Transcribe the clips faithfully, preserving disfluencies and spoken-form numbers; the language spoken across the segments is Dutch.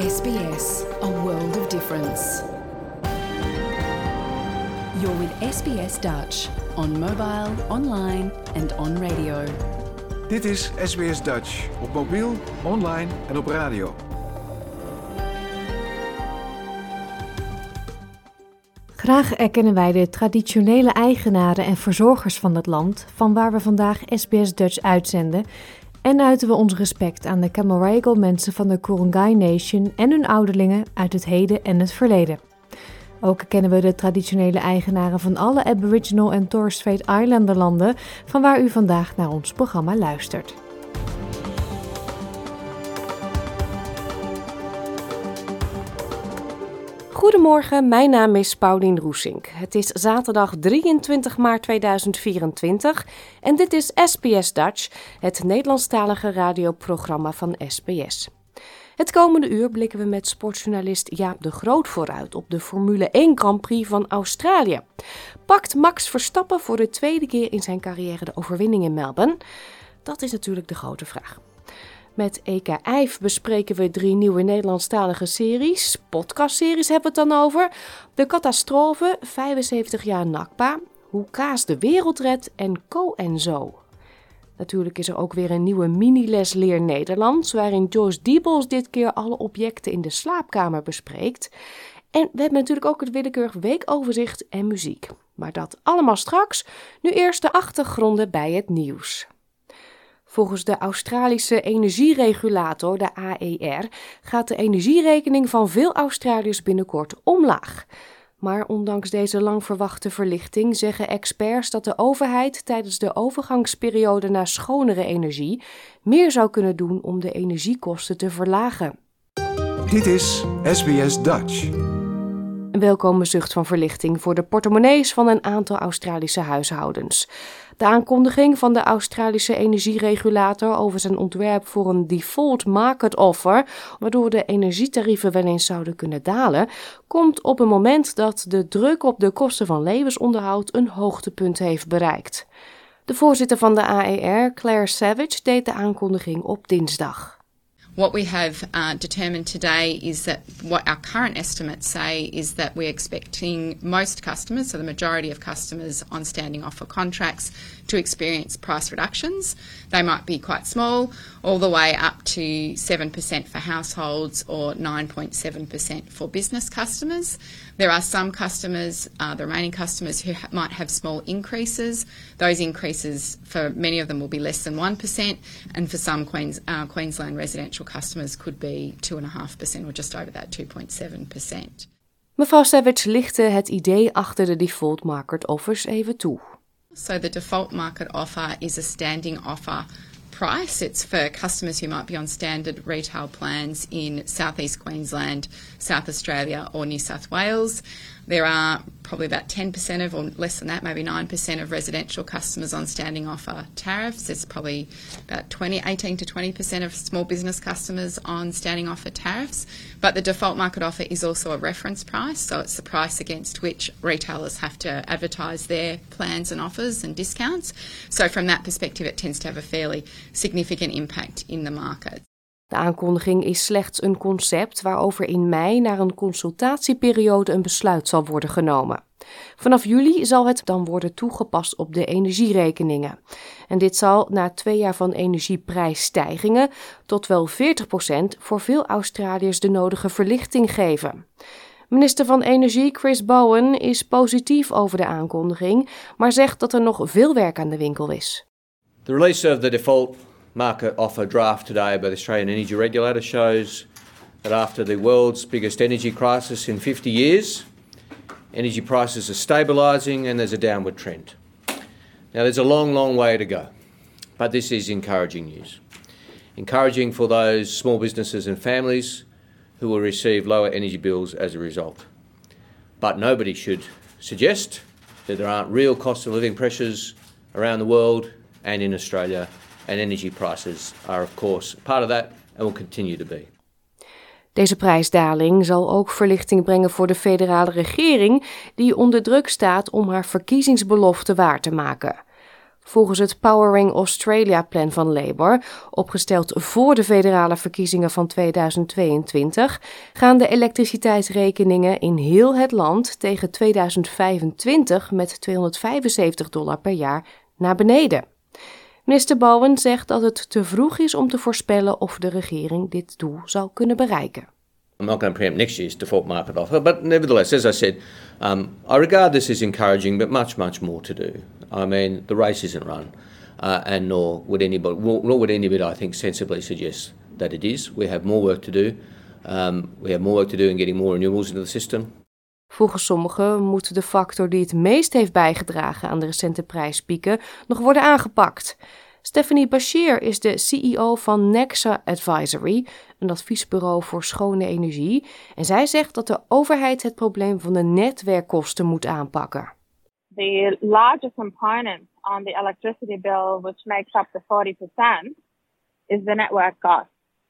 S B S, a world of difference. You're with S B S Dutch, on mobile, online and on radio. Dit is S B S Dutch, op mobiel, online en op radio. Graag erkennen wij de traditionele eigenaren en verzorgers van het land, van waar we vandaag S B S Dutch uitzenden, en uiten we ons respect aan de Camaragal mensen van de Ku-ring-gai Nation en hun ouderlingen uit het heden en het verleden. Ook erkennen we de traditionele eigenaren van alle Aboriginal en Torres Strait Islander landen, van waar u vandaag naar ons programma luistert. Goedemorgen, mijn naam is Paulien Roesink. Het is zaterdag drieëntwintig maart tweeduizend vierentwintig en dit is S B S Dutch, het Nederlandstalige radioprogramma van S B S. Het komende uur blikken we met sportjournalist Jaap de Groot vooruit op de Formule één Grand Prix van Australië. Pakt Max Verstappen voor de tweede keer in zijn carrière de overwinning in Melbourne? Dat is natuurlijk de grote vraag. Met E K IJf bespreken we drie nieuwe Nederlandstalige series. Podcastseries hebben we het dan over. De catastrofe, vijfenzeventig jaar Nakba, hoe kaas de wereld redt en Co en Zo. Natuurlijk is er ook weer een nieuwe mini-les Leer Nederlands, waarin Joyce Diebels dit keer alle objecten in de slaapkamer bespreekt. En we hebben natuurlijk ook het willekeurig weekoverzicht en muziek. Maar dat allemaal straks. Nu eerst de achtergronden bij het nieuws. Volgens de Australische energieregulator, de A E R, gaat de energierekening van veel Australiërs binnenkort omlaag. Maar ondanks deze lang verwachte verlichting zeggen experts dat de overheid tijdens de overgangsperiode naar schonere energie meer zou kunnen doen om de energiekosten te verlagen. Dit is S B S Dutch. Een welkome zucht van verlichting voor de portemonnees van een aantal Australische huishoudens. De aankondiging van de Australische energieregulator over zijn ontwerp voor een default market offer, waardoor de energietarieven wel eens zouden kunnen dalen, komt op een moment dat de druk op de kosten van levensonderhoud een hoogtepunt heeft bereikt. De voorzitter van de A E R, Claire Savage, deed de aankondiging op dinsdag. What we have uh, determined today is that what our current estimates say is that we're expecting most customers, so the majority of customers on standing offer contracts, to experience price reductions. They might be quite small, all the way up to seven percent for households or nine point seven percent for business customers. There are some customers, uh, the remaining customers, who ha- might have small increases. Those increases, for many of them, will be less than one percent, and for some Queens, uh, Queensland residential customers could be two point five percent or just over that two point seven percent. Mevrouw Savage lichtte het idee achter de default market offers even toe. So the default market offer is a standing offer price. It's for customers who might be on standard retail plans in South East Queensland, South Australia or New South Wales. There are probably about ten percent of, or less than that, maybe nine percent of residential customers on standing offer tariffs. There's probably about twenty, eighteen to twenty percent of small business customers on standing offer tariffs. But the default market offer is also a reference price, so it's the price against which retailers have to advertise their plans and offers and discounts. So from that perspective, it tends to have a fairly significant impact in the market. De aankondiging is slechts een concept waarover in mei na een consultatieperiode een besluit zal worden genomen. Vanaf juli zal het dan worden toegepast op de energierekeningen. En dit zal na twee jaar van energieprijsstijgingen tot wel veertig procent voor veel Australiërs de nodige verlichting geven. Minister van Energie Chris Bowen is positief over de aankondiging, maar zegt dat er nog veel werk aan de winkel is. The release of the default market offer draft today by the Australian Energy Regulator shows that after the world's biggest energy crisis in fifty years, energy prices are stabilising and there's a downward trend. Now there's a long, long way to go, but this is encouraging news. Encouraging for those small businesses and families who will receive lower energy bills as a result. But nobody should suggest that there aren't real cost of living pressures around the world and in Australia. And energy prices are of course part of that and will continue to be. Deze prijsdaling zal ook verlichting brengen voor de federale regering, die onder druk staat om haar verkiezingsbelofte waar te maken. Volgens het Powering Australia-plan van Labour, opgesteld voor de federale verkiezingen van tweeduizend tweeëntwintig, gaan de elektriciteitsrekeningen in heel het land tegen tweeduizend vijfentwintig met tweehonderdvijfenzeventig dollar per jaar naar beneden. Minister Bowen zegt dat het te vroeg is om te voorspellen of de regering dit doel zal kunnen bereiken. I'm not going to preempt next year's default market offer, but nevertheless, as I said, um, I regard this as encouraging, but much, much more to do. I mean, the race isn't run, uh, and nor would anybody, nor would anybody, I think, sensibly suggest that it is. We have more work to do. Um, we have more work to do in getting more renewables into the system. Volgens sommigen moet de factor die het meest heeft bijgedragen aan de recente prijspieken nog worden aangepakt. Stephanie Bashir is de C E O van Nexa Advisory, een adviesbureau voor schone energie. En zij zegt dat de overheid het probleem van de netwerkkosten moet aanpakken. The largest component on the electricity bill, which makes up the forty percent, is the network cost.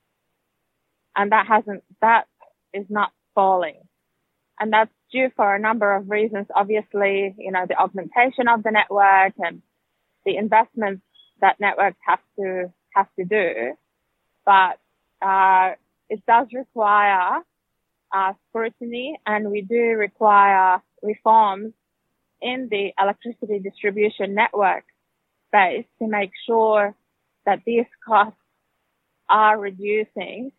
And that hasn't, that is not falling. And that's due for a number of reasons. Obviously, you know, the augmentation of the network and the investments that networks have to have to do, but uh, it does require uh, scrutiny, and we do require reforms in the electricity distribution network space to make sure that these costs are reducing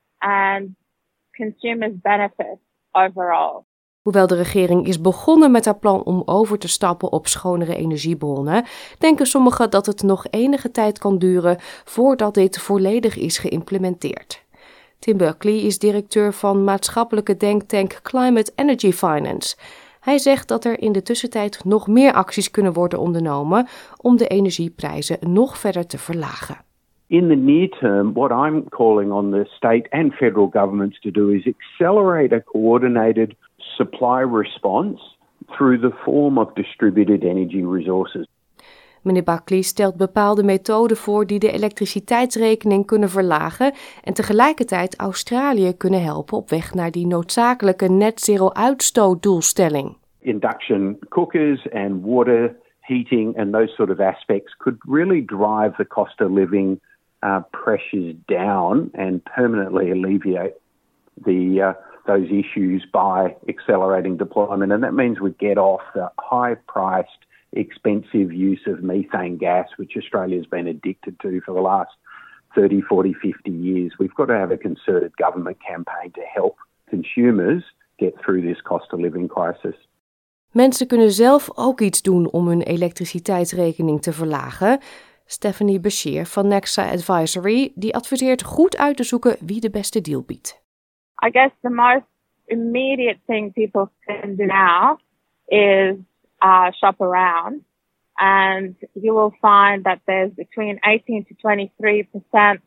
and consumers benefit overall. Hoewel de regering is begonnen met haar plan om over te stappen op schonere energiebronnen, denken sommigen dat het nog enige tijd kan duren voordat dit volledig is geïmplementeerd. Tim Buckley is directeur van maatschappelijke denktank Climate Energy Finance. Hij zegt dat er in de tussentijd nog meer acties kunnen worden ondernomen om de energieprijzen nog verder te verlagen. In the near term, what I'm calling on the state and federal governments to do is accelerate a coordinated supply response through the form of distributed energy resources. Meneer Buckley stelt bepaalde methoden voor die de elektriciteitsrekening kunnen verlagen en tegelijkertijd Australië kunnen helpen op weg naar die noodzakelijke net zero uitstootdoelstelling. Induction cookers and water heating and those sort of aspects could really drive the cost of living uh, pressures down and permanently alleviate the uh, those issues by accelerating deployment. And that means we get off the high-priced, expensive use of methane gas, which Australia's been addicted to for the last thirty, forty, fifty years. We've got to have a concerted government campaign to help consumers get through this cost of living crisis. Mensen kunnen zelf ook iets doen om hun elektriciteitsrekening te verlagen. Stephanie Bashir van Nexa Advisory die adviseert goed uit te zoeken wie de beste deal biedt. I guess the most immediate thing people can do now is uh, shop around, and you will find that there's between eighteen to twenty-three percent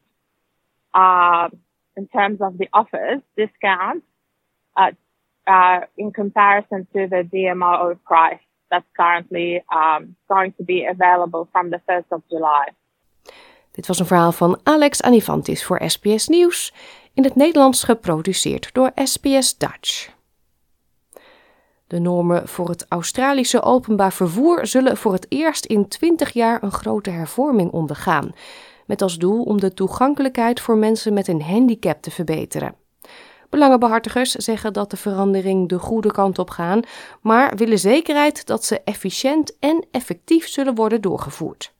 uh, in terms of the offers, discounts, uh, uh, in comparison to the D M O price that's currently um, going to be available from the first of July. Dit was een verhaal van Alex Anifantis voor S B S Nieuws, in het Nederlands geproduceerd door S B S Dutch. De normen voor het Australische openbaar vervoer zullen voor het eerst in twintig jaar een grote hervorming ondergaan, met als doel om de toegankelijkheid voor mensen met een handicap te verbeteren. Belangenbehartigers zeggen dat de verandering de goede kant op gaan, maar willen zekerheid dat ze efficiënt en effectief zullen worden doorgevoerd.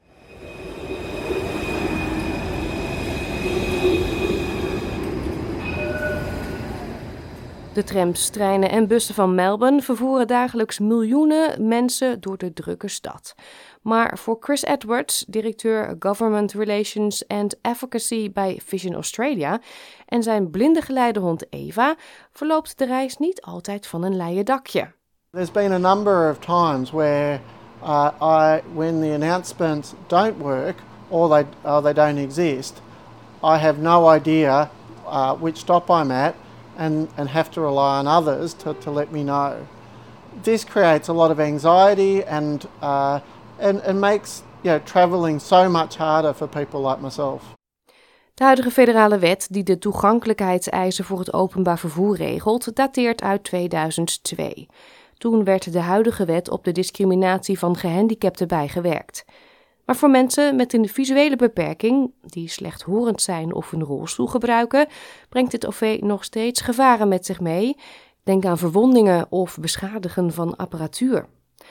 De trams, treinen en bussen van Melbourne vervoeren dagelijks miljoenen mensen door de drukke stad. Maar voor Chris Edwards, directeur Government Relations and Advocacy bij Vision Australia, en zijn blinde geleidehond Eva, verloopt de reis niet altijd van een leien dakje. There's been a number of times where uh, I, when the announcements don't work or they, or they don't exist, I have no idea uh, which stop I'm at. And, and have to rely on others to, to let me know. This creates a lot of anxiety and, uh, and, and makes you know, travelling so much harder for people like myself. De huidige federale wet die de toegankelijkheidseisen voor het openbaar vervoer regelt, dateert uit tweeduizend twee. Toen werd de huidige wet op de discriminatie van gehandicapten bijgewerkt. Maar voor mensen met een visuele beperking, die slechthorend zijn of een rolstoel gebruiken, brengt het O V nog steeds gevaren met zich mee. Denk aan verwondingen of beschadigen van apparatuur.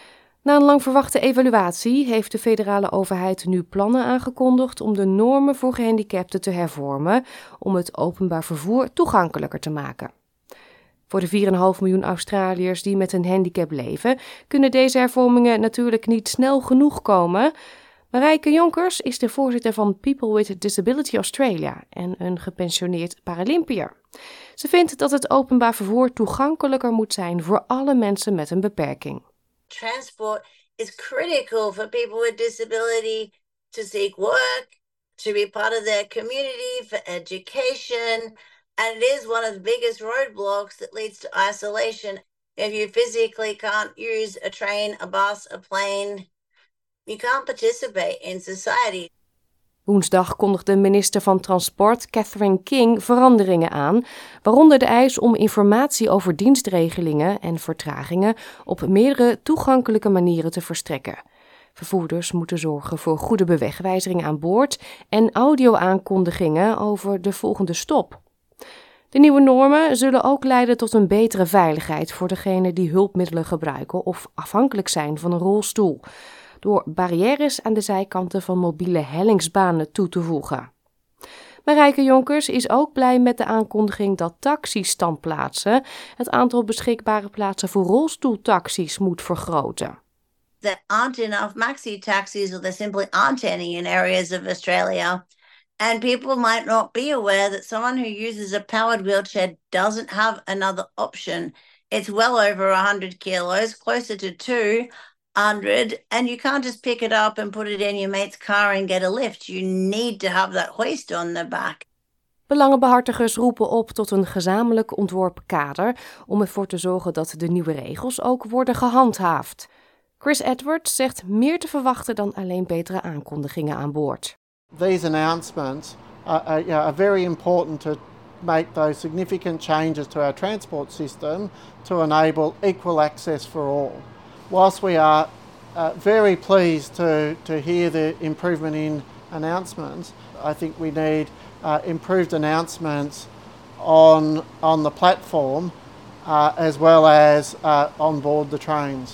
Na een lang verwachte evaluatie heeft de federale overheid nu plannen aangekondigd om de normen voor gehandicapten te hervormen om het openbaar vervoer toegankelijker te maken. Voor de vier komma vijf miljoen Australiërs die met een handicap leven, kunnen deze hervormingen natuurlijk niet snel genoeg komen. Marijke Jonkers is de voorzitter van People with Disability Australia en een gepensioneerd Paralympiër. Ze vindt dat het openbaar vervoer toegankelijker moet zijn voor alle mensen met een beperking. Transport is critical for people with disability to seek work, to be part of their community, for education, and it is one of the biggest roadblocks that leads to isolation. If you physically can't use a train, a bus, a plane, you can't participate in society. Woensdag kondigde minister van Transport Catherine King veranderingen aan, waaronder de eis om informatie over dienstregelingen en vertragingen op meerdere toegankelijke manieren te verstrekken. Vervoerders moeten zorgen voor goede bewegwijzering aan boord en audio-aankondigingen over de volgende stop. De nieuwe normen zullen ook leiden tot een betere veiligheid voor degenen die hulpmiddelen gebruiken of afhankelijk zijn van een rolstoel, door barrières aan de zijkanten van mobiele hellingsbanen toe te voegen. Marijke Jonkers is ook blij met de aankondiging dat taxistandplaatsen het aantal beschikbare plaatsen voor rolstoeltaxis moet vergroten. There aren't enough maxi-taxis, or there simply aren't any in areas of Australia. And people might not be aware that someone who uses a powered wheelchair doesn't have another option. It's well over one hundred kilos, closer to two hundred, and you can't just pick it up and put it in your mate's car and get a lift. You need to have that hoist on the back. Belangenbehartigers roepen op tot een gezamenlijk ontworpen kader om ervoor te zorgen dat de nieuwe regels ook worden gehandhaafd. Chris Edwards zegt meer te verwachten dan alleen betere aankondigingen aan boord. These announcements are, are, you know, are very important to make those significant changes to our transport system to enable equal access for all. Whilst we are uh, very pleased to, to hear the improvement in announcements, I think we need uh, improved announcements on, on the platform uh, as well as uh, on board the trains.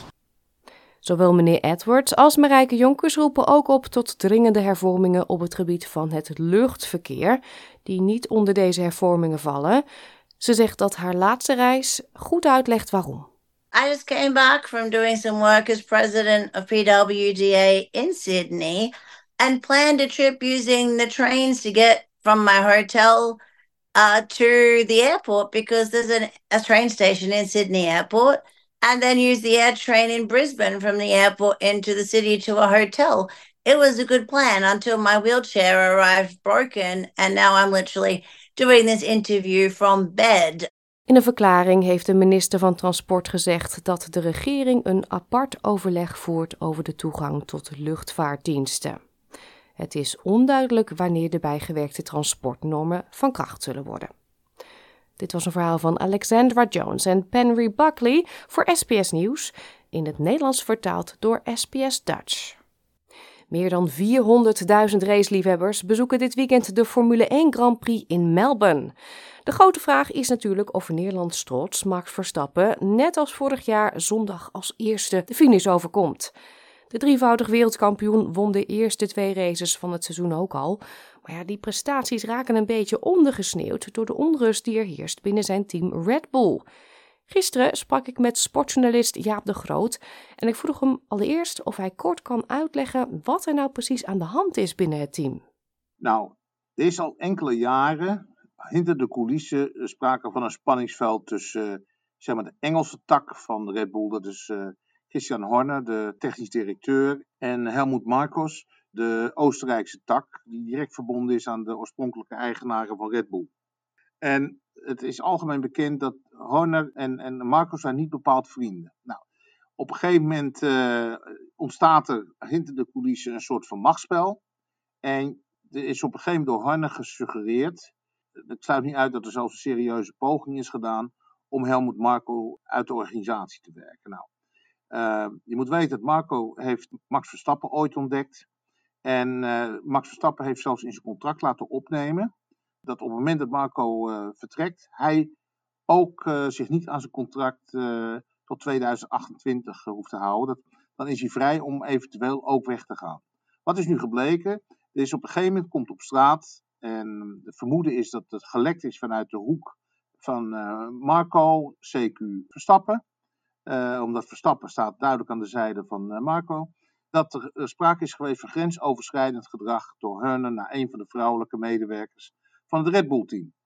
Zowel meneer Edwards als Marijke Jonkers roepen ook op tot dringende hervormingen op het gebied van het luchtverkeer, die niet onder deze hervormingen vallen. Ze zegt dat haar laatste reis goed uitlegt waarom. I just came back from doing some work as president of P W D A in Sydney and planned a trip using the trains to get from my hotel uh, to the airport, because there's an, a train station in Sydney Airport, and then use the air train in Brisbane from the airport into the city to a hotel. It was a good plan until my wheelchair arrived broken, and now I'm literally doing this interview from bed. In een verklaring heeft de minister van Transport gezegd dat de regering een apart overleg voert over de toegang tot luchtvaartdiensten. Het is onduidelijk wanneer de bijgewerkte transportnormen van kracht zullen worden. Dit was een verhaal van Alexandra Jones en Penry Buckley voor S P S Nieuws, in het Nederlands vertaald door S P S Dutch. Meer dan vierhonderdduizend raceliefhebbers bezoeken dit weekend de Formule één Grand Prix in Melbourne. De grote vraag is natuurlijk of Nederlands trots Max Verstappen net als vorig jaar zondag als eerste de finish overkomt. De drievoudig wereldkampioen won de eerste twee races van het seizoen ook al. Maar ja, die prestaties raken een beetje ondergesneeuwd door de onrust die er heerst binnen zijn team Red Bull. Gisteren sprak ik met sportjournalist Jaap de Groot en ik vroeg hem allereerst of hij kort kan uitleggen wat er nou precies aan de hand is binnen het team. Nou, er is al enkele jaren hinter de coulissen sprake van een spanningsveld tussen uh, zeg maar de Engelse tak van Red Bull, dat is uh, Christian Horner, de technisch directeur, en Helmut Markos, de Oostenrijkse tak, die direct verbonden is aan de oorspronkelijke eigenaren van Red Bull. En het is algemeen bekend dat Horner en, en Markos zijn niet bepaald vrienden. Nou, op een gegeven moment uh, ontstaat er hinter de coulissen een soort van machtsspel. En er is op een gegeven moment door Horner gesuggereerd, ik sluit niet uit dat er zelfs een serieuze poging is gedaan, om Helmut Marko uit de organisatie te werken. Nou, uh, je moet weten dat Marko heeft Max Verstappen ooit ontdekt. En uh, Max Verstappen heeft zelfs in zijn contract laten opnemen dat op het moment dat Marko uh, vertrekt, hij ook uh, zich niet aan zijn contract uh, tot tweeduizend achtentwintig uh, hoeft te houden. Dat, dan is hij vrij om eventueel ook weg te gaan. Wat is nu gebleken? Er is op een gegeven moment komt op straat en het vermoeden is dat het gelekt is vanuit de hoek van uh, Marko, C Q Verstappen. Uh, omdat Verstappen staat duidelijk aan de zijde van uh, Marko. Dat er uh, sprake is geweest van grensoverschrijdend gedrag door Horner naar een van de vrouwelijke medewerkers van het Red Bull team.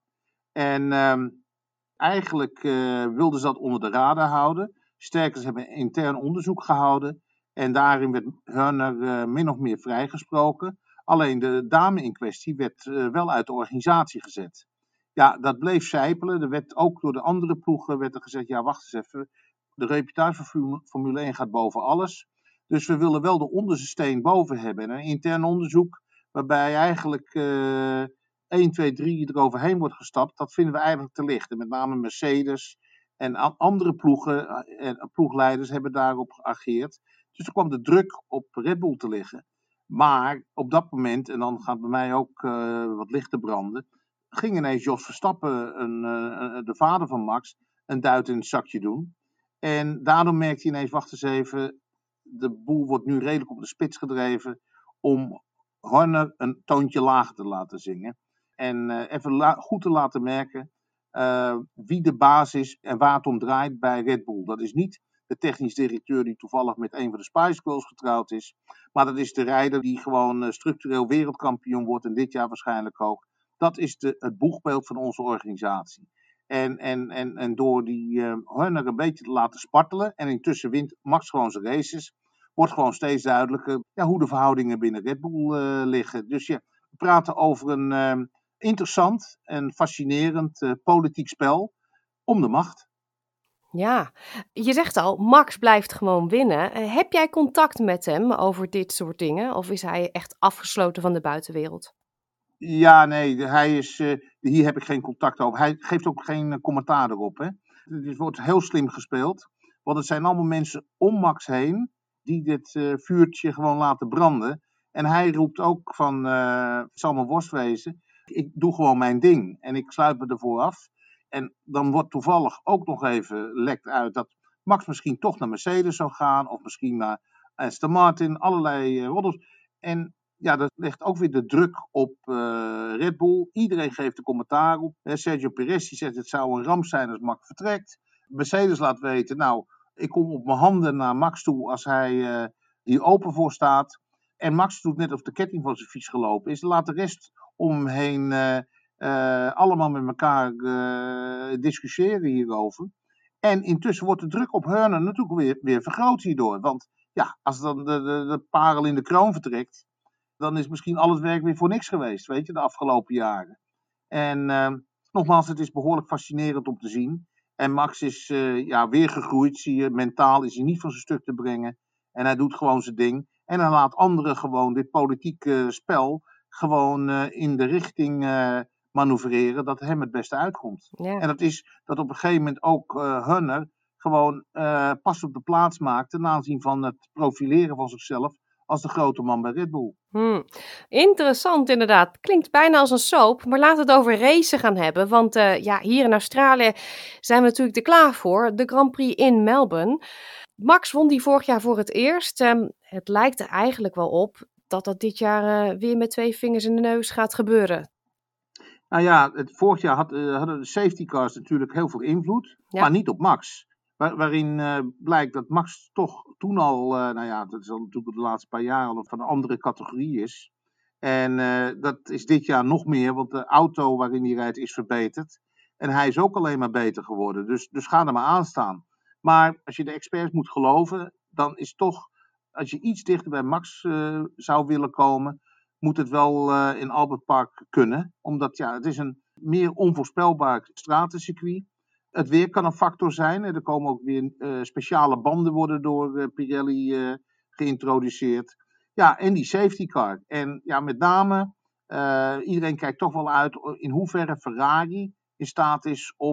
En um, eigenlijk uh, wilden ze dat onder de radar houden. Sterker, ze hebben een intern onderzoek gehouden. En daarin werd Horner uh, min of meer vrijgesproken. Alleen de dame in kwestie werd uh, wel uit de organisatie gezet. Ja, dat bleef sijpelen. Er werd ook door de andere ploegen werd er gezegd, ja wacht eens even. De reputatie van Formule één gaat boven alles. Dus we willen wel de onderste steen boven hebben. En een intern onderzoek waarbij eigenlijk uh, één, twee, drie eroverheen wordt gestapt. Dat vinden we eigenlijk te licht. En met name Mercedes en andere ploegen en ploegleiders hebben daarop geageerd. Dus er kwam de druk op Red Bull te liggen. Maar op dat moment, en dan gaat bij mij ook uh, wat lichten branden, ging ineens Jos Verstappen, een, uh, de vader van Max, een duit in het zakje doen. En daardoor merkte hij ineens, wacht eens even, de boel wordt nu redelijk op de spits gedreven om Horner een toontje lager te laten zingen. En uh, even la- goed te laten merken uh, wie de baas is en waar het om draait bij Red Bull. Dat is niet de technisch directeur die toevallig met een van de Spice Girls getrouwd is. Maar dat is de rijder die gewoon uh, structureel wereldkampioen wordt en dit jaar waarschijnlijk ook. Dat is de, het boegbeeld van onze organisatie. En, en, en, en door die uh, Horner een beetje te laten spartelen en intussen wint Max gewoon zijn races, wordt gewoon steeds duidelijker ja, hoe de verhoudingen binnen Red Bull uh, liggen. Dus ja, we praten over een uh, interessant en fascinerend uh, politiek spel om de macht. Ja, je zegt al, Max blijft gewoon winnen. Uh, heb jij contact met hem over dit soort dingen? Of is hij echt afgesloten van de buitenwereld? Ja, nee, hij is, uh, hier heb ik geen contact over. Hij geeft ook geen uh, commentaar erop. Hè. Het wordt heel slim gespeeld. Want het zijn allemaal mensen om Max heen die dit uh, vuurtje gewoon laten branden. En hij roept ook van, uh, het zal me worst wezen, ik doe gewoon mijn ding. En ik sluit me ervoor af. En dan wordt toevallig ook nog even lekt uit dat Max misschien toch naar Mercedes zou gaan. Of misschien naar Aston Martin, allerlei uh, roddels. En ja, dat legt ook weer de druk op uh, Red Bull. Iedereen geeft een commentaar op. He, Sergio Perez die zegt het zou een ramp zijn als Max vertrekt. Mercedes laat weten, nou, ik kom op mijn handen naar Max toe als hij uh, hier open voor staat. En Max doet net of de ketting van zijn fiets gelopen is. Laat de rest om hem heen uh, uh, allemaal met elkaar uh, discussiëren hierover. En intussen wordt de druk op Horner natuurlijk weer, weer vergroot hierdoor. Want ja, als dan de, de, de parel in de kroon vertrekt, dan is misschien al het werk weer voor niks geweest, weet je, de afgelopen jaren. En uh, nogmaals, het is behoorlijk fascinerend om te zien. En Max is uh, ja, weer gegroeid, zie je. Mentaal is hij niet van zijn stuk te brengen. En hij doet gewoon zijn ding. En hij laat anderen gewoon dit politieke spel gewoon uh, in de richting uh, manoeuvreren dat hem het beste uitkomt. Ja. En dat is dat op een gegeven moment ook uh, Horner gewoon uh, pas op de plaats maakt ten aanzien van het profileren van zichzelf als de grote man bij Red Bull. Hmm. Interessant inderdaad. Klinkt bijna als een soap, maar laten we het over racen gaan hebben. Want uh, ja, hier in Australië zijn we natuurlijk er klaar voor. De Grand Prix in Melbourne. Max won die vorig jaar voor het eerst. Um, het lijkt er eigenlijk wel op dat dat dit jaar uh, weer met twee vingers in de neus gaat gebeuren. Nou ja, het, vorig jaar had, uh, hadden de safety cars natuurlijk heel veel invloed, ja. Maar niet op Max. Waar, waarin uh, blijkt dat Max toch toen al, uh, nou ja, dat is al natuurlijk de laatste paar jaar al van een andere categorie is. En uh, dat is dit jaar nog meer, want de auto waarin hij rijdt is verbeterd. En hij is ook alleen maar beter geworden, dus, dus ga er maar aan staan. Maar als je de experts moet geloven, dan is toch, als je iets dichter bij Max uh, zou willen komen, moet het wel uh, in Albert Park kunnen. Omdat ja, het is een meer onvoorspelbaar stratencircuit. Het weer kan een factor zijn. Er komen ook weer uh, speciale banden worden door uh, Pirelli uh, geïntroduceerd. Ja, en die safety car. En ja, met name, uh, iedereen kijkt toch wel uit in hoeverre Ferrari in staat is om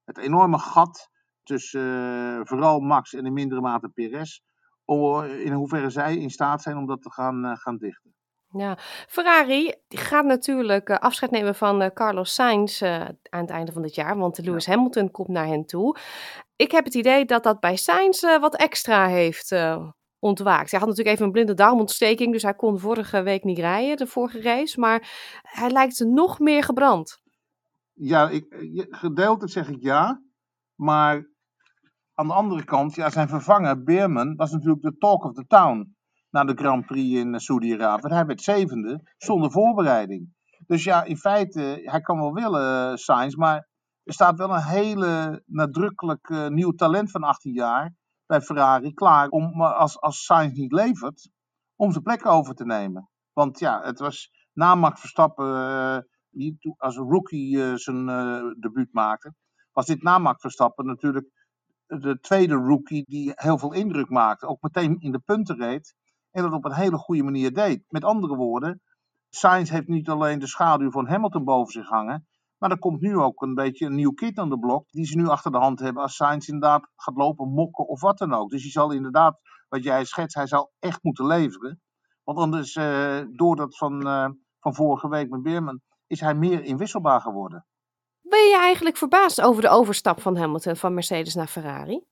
het enorme gat tussen uh, vooral Max en in mindere mate Perez, om, in hoeverre zij in staat zijn om dat te gaan, uh, gaan dichten. Ja, Ferrari gaat natuurlijk uh, afscheid nemen van uh, Carlos Sainz uh, aan het einde van dit jaar, want Lewis ja. Hamilton komt naar hen toe. Ik heb het idee dat dat bij Sainz uh, wat extra heeft uh, ontwaakt. Hij had natuurlijk even een blinde darmontsteking, dus hij kon vorige week niet rijden, de vorige race, maar hij lijkt nog meer gebrand. Ja, ik, gedeeltelijk zeg ik ja, maar aan de andere kant, ja, zijn vervanger Beerman was natuurlijk de talk of the town na de Grand Prix in Saudi-Arabië. Hij werd zevende zonder voorbereiding. Dus ja, in feite, hij kan wel willen, Sainz, maar er staat wel een hele nadrukkelijk uh, nieuw talent van achttien jaar bij Ferrari klaar om, als, als Sainz niet levert, om zijn plek over te nemen. Want ja, het was na Max Verstappen, uh, die als rookie uh, zijn uh, debuut maakte, was dit na Max Verstappen natuurlijk de tweede rookie die heel veel indruk maakte. Ook meteen in de punten reed en dat op een hele goede manier deed. Met andere woorden, Sainz heeft niet alleen de schaduw van Hamilton boven zich hangen, maar er komt nu ook een beetje een nieuw kid aan de blok die ze nu achter de hand hebben als Sainz inderdaad gaat lopen, mokken of wat dan ook. Dus hij zal inderdaad, wat jij schetst, hij zal echt moeten leveren. Want anders, uh, door dat van, uh, van vorige week met Beerman, is hij meer inwisselbaar geworden. Ben je eigenlijk verbaasd over de overstap van Hamilton van Mercedes naar Ferrari?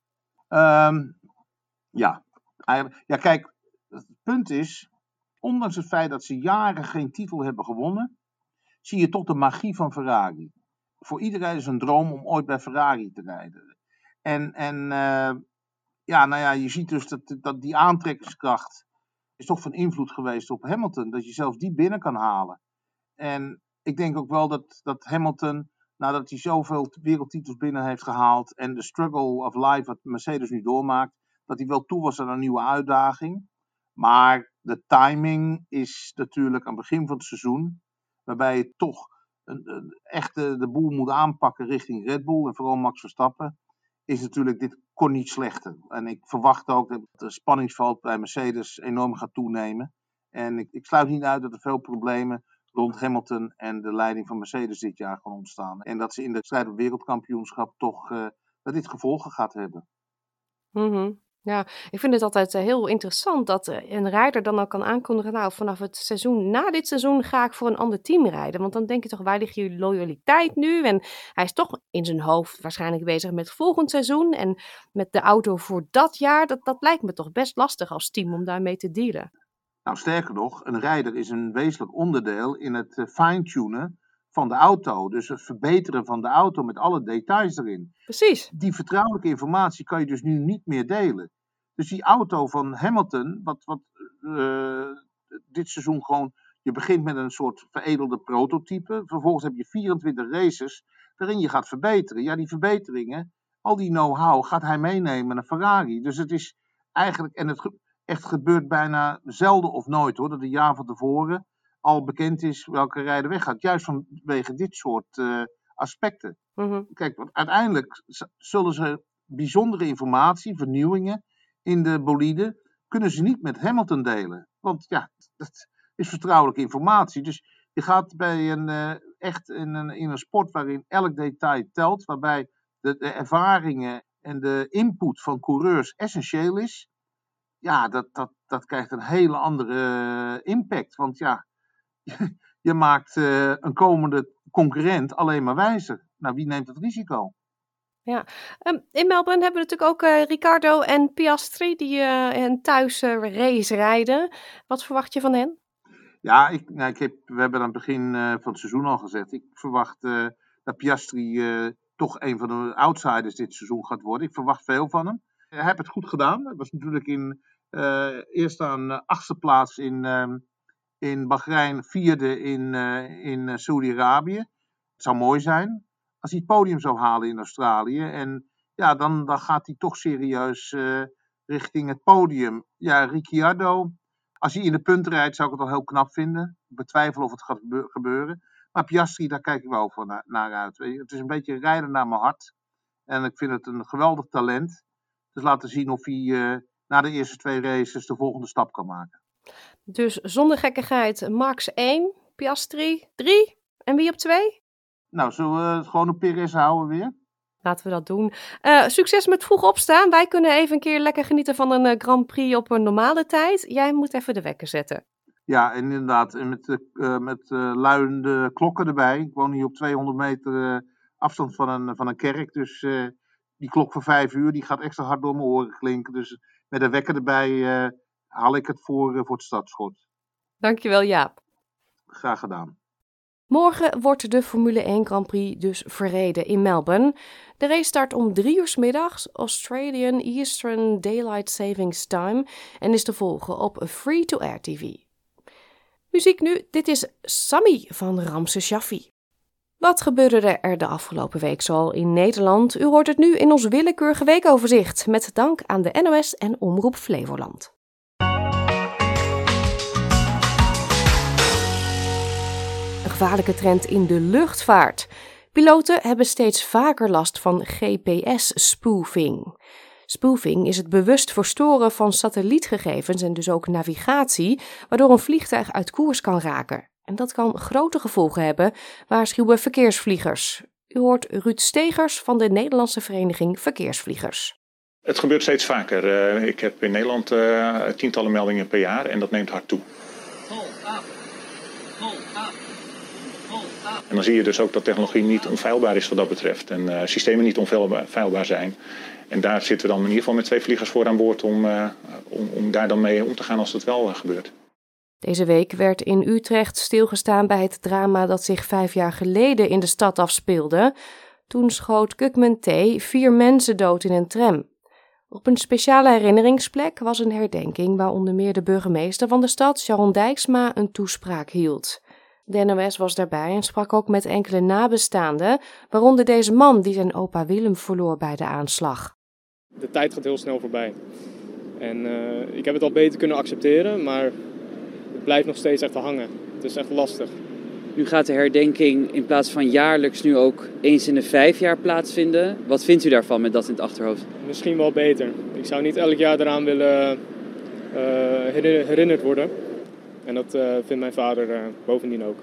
Um, ja. ja, kijk, het punt is, ondanks het feit dat ze jaren geen titel hebben gewonnen, zie je toch de magie van Ferrari. Voor iedereen is een droom om ooit bij Ferrari te rijden. En, en uh, ja, nou ja, je ziet dus dat, dat die aantrekkingskracht is toch van invloed geweest op Hamilton, dat je zelfs die binnen kan halen. En ik denk ook wel dat, dat Hamilton, nadat hij zoveel wereldtitels binnen heeft gehaald en de struggle of life wat Mercedes nu doormaakt, dat hij wel toe was aan een nieuwe uitdaging. Maar de timing is natuurlijk aan het begin van het seizoen, waarbij je toch een, een, echt de, de boel moet aanpakken richting Red Bull en vooral Max Verstappen, is natuurlijk, dit kon niet slechter. En ik verwacht ook dat het spanningsveld bij Mercedes enorm gaat toenemen. En ik, ik sluit niet uit dat er veel problemen rond Hamilton en de leiding van Mercedes dit jaar gaan ontstaan. En dat ze in de strijd op wereldkampioenschap toch uh, dat dit gevolgen gaat hebben. Mm-hmm. Ja, ik vind het altijd uh, heel interessant dat uh, een rijder dan ook kan aankondigen, nou, vanaf het seizoen, na dit seizoen ga ik voor een ander team rijden. Want dan denk je toch, waar ligt je loyaliteit nu? En hij is toch in zijn hoofd waarschijnlijk bezig met volgend seizoen en met de auto voor dat jaar. Dat, dat lijkt me toch best lastig als team om daarmee te dealen. Nou, sterker nog, een rijder is een wezenlijk onderdeel in het uh, fine-tunen van de auto. Dus het verbeteren van de auto met alle details erin. Precies. Die vertrouwelijke informatie kan je dus nu niet meer delen. Dus die auto van Hamilton, wat, wat uh, dit seizoen gewoon, je begint met een soort veredelde prototype. Vervolgens heb je vierentwintig races waarin je gaat verbeteren. Ja, die verbeteringen, al die know-how gaat hij meenemen naar Ferrari. Dus het is eigenlijk, en het ge- echt gebeurt bijna zelden of nooit hoor, dat een jaar van tevoren al bekend is welke rijder weggaat. Juist vanwege dit soort uh, aspecten. Mm-hmm. Kijk, want uiteindelijk z- zullen ze bijzondere informatie, vernieuwingen in de bolide, kunnen ze niet met Hamilton delen. Want ja, dat is vertrouwelijke informatie. Dus je gaat bij een, uh, echt in een, in een sport waarin elk detail telt, waarbij de, de ervaringen en de input van coureurs essentieel is. Ja, dat, dat, dat krijgt een hele andere impact. Want ja, je, je maakt uh, een komende concurrent alleen maar wijzer. Nou, wie neemt het risico? Ja, um, in Melbourne hebben we natuurlijk ook uh, Ricciardo en Piastri die uh, een thuis uh, race rijden. Wat verwacht je van hen? Ja, ik, nou, ik heb, we hebben aan het begin uh, van het seizoen al gezegd. Ik verwacht uh, dat Piastri uh, toch een van de outsiders dit seizoen gaat worden. Ik verwacht veel van hem. Hij heeft het goed gedaan. Hij was natuurlijk in, uh, eerst aan uh, achtste plaats in, uh, in Bahrein, vierde in, uh, in uh, Saudi-Arabië. Het zou mooi zijn als hij het podium zou halen in Australië. En ja, dan, dan gaat hij toch serieus uh, richting het podium. Ja, Ricciardo, als hij in de punten rijdt, zou ik het al heel knap vinden. Ik betwijfel of het gaat gebeuren. Maar Piastri, daar kijk ik wel voor naar, naar uit. Weet je. Het is een beetje een rijder naar mijn hart. En ik vind het een geweldig talent. Dus laten zien of hij uh, na de eerste twee races de volgende stap kan maken. Dus zonder gekkigheid, Max één, Piastri drie en wie op twee? Nou, zullen we het gewoon op Perez houden weer? Laten we dat doen. Uh, succes met vroeg opstaan. Wij kunnen even een keer lekker genieten van een uh, Grand Prix op een normale tijd. Jij moet even de wekker zetten. Ja, en inderdaad, en met, uh, met uh, luidende klokken erbij. Ik woon hier op tweehonderd meter uh, afstand van een, van een kerk. Dus uh, die klok van vijf uur die gaat extra hard door mijn oren klinken. Dus met een wekker erbij uh, haal ik het voor, uh, voor het startschot. Dankjewel, Jaap. Graag gedaan. Morgen wordt de Formule één Grand Prix dus verreden in Melbourne. De race start om drie uur 's middags, Australian Eastern Daylight Savings Time, en is te volgen op Free-to-Air T V. Muziek nu, dit is Sammy van Ramse Shaffi. Wat gebeurde er de afgelopen week zoal in Nederland? U hoort het nu in ons willekeurige weekoverzicht, met dank aan de N O S en Omroep Flevoland. Een gevaarlijke trend in de luchtvaart. Piloten hebben steeds vaker last van G P S-spoofing. Spoofing is het bewust verstoren van satellietgegevens en dus ook navigatie, waardoor een vliegtuig uit koers kan raken. En dat kan grote gevolgen hebben, waarschuwen verkeersvliegers. U hoort Ruud Stegers van de Nederlandse Vereniging Verkeersvliegers. Het gebeurt steeds vaker. Uh, ik heb in Nederland uh, tientallen meldingen per jaar en dat neemt hard toe. En dan zie je dus ook dat technologie niet onfeilbaar is wat dat betreft en uh, systemen niet onfeilbaar zijn. En daar zitten we dan in ieder geval met twee vliegers voor aan boord om, uh, om, om daar dan mee om te gaan als het wel uh, gebeurt. Deze week werd in Utrecht stilgestaan bij het drama dat zich vijf jaar geleden in de stad afspeelde. Toen schoot Kukmen T. vier mensen dood in een tram. Op een speciale herinneringsplek was een herdenking waar onder meer de burgemeester van de stad, Sharon Dijksma, een toespraak hield. De N O S was daarbij en sprak ook met enkele nabestaanden, waaronder deze man die zijn opa Willem verloor bij de aanslag. De tijd gaat heel snel voorbij. En uh, ik heb het al beter kunnen accepteren, maar het blijft nog steeds echt hangen. Het is echt lastig. Nu gaat de herdenking in plaats van jaarlijks nu ook eens in de vijf jaar plaatsvinden. Wat vindt u daarvan met dat in het achterhoofd? Misschien wel beter. Ik zou niet elk jaar eraan willen uh, herinnerd worden. En dat uh, vindt mijn vader uh, bovendien ook.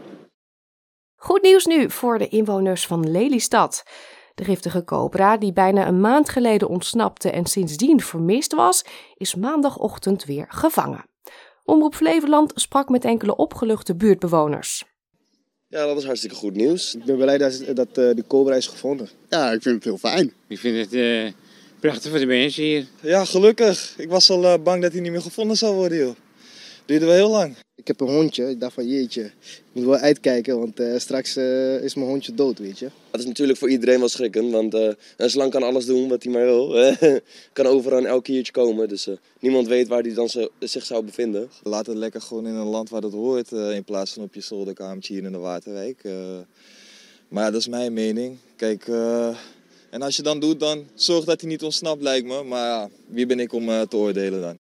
Goed nieuws nu voor de inwoners van Lelystad. De giftige cobra, die bijna een maand geleden ontsnapte en sindsdien vermist was, is maandagochtend weer gevangen. Omroep Flevoland sprak met enkele opgeluchte buurtbewoners. Ja, dat is hartstikke goed nieuws. Ik ben blij dat, dat uh, de cobra is gevonden. Ja, ik vind het heel fijn. Ik vind het uh, prachtig voor de mensen hier. Ja, gelukkig. Ik was al uh, bang dat hij niet meer gevonden zou worden, joh. Duurde wel heel lang. Ik heb een hondje. Ik dacht van jeetje, ik moet wel uitkijken, want uh, straks uh, is mijn hondje dood, weet je. Dat is natuurlijk voor iedereen wel schrikkend, want uh, een slang kan alles doen wat hij maar wil. Kan overal en elk keertje komen, dus uh, niemand weet waar hij dan zo, zich zou bevinden. Laat het lekker gewoon in een land waar het hoort, uh, in plaats van op je zolderkamertje hier in de Waterwijk. Uh, maar ja, dat is mijn mening. Kijk, uh, en als je dan doet, dan zorg dat hij niet ontsnapt, lijkt me. Maar ja, wie ben ik om uh, te oordelen dan?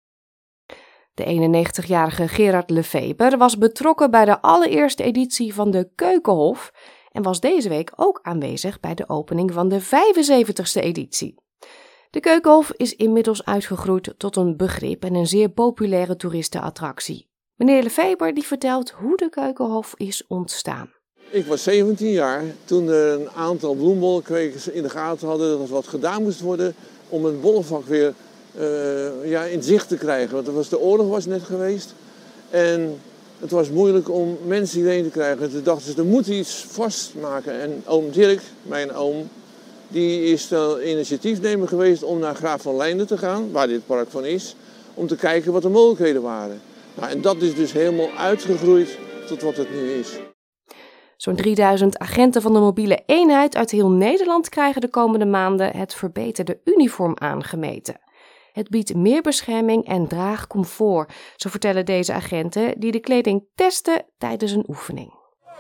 De eenennegentigjarige Gerard Lefeber was betrokken bij de allereerste editie van de Keukenhof en was deze week ook aanwezig bij de opening van de vijfenzeventigste editie. De Keukenhof is inmiddels uitgegroeid tot een begrip en een zeer populaire toeristenattractie. Meneer Lefeber die vertelt hoe de Keukenhof is ontstaan. Ik was zeventien jaar toen er een aantal bloembollenkwekers in de gaten hadden dat er wat gedaan moest worden om het bollenvak weer Uh, ja, in zicht te krijgen. Want er was, de oorlog was net geweest. En het was moeilijk om mensen hierheen te krijgen. En toen dachten ze, er moet iets vastmaken. En oom Dirk, mijn oom, die is de initiatiefnemer geweest om naar Graaf van Lijnden te gaan, waar dit park van is, om te kijken wat de mogelijkheden waren. Nou, en dat is dus helemaal uitgegroeid tot wat het nu is. Zo'n drieduizend agenten van de mobiele eenheid uit heel Nederland krijgen de komende maanden het verbeterde uniform aangemeten. Het biedt meer bescherming en draagcomfort, zo vertellen deze agenten die de kleding testen tijdens een oefening.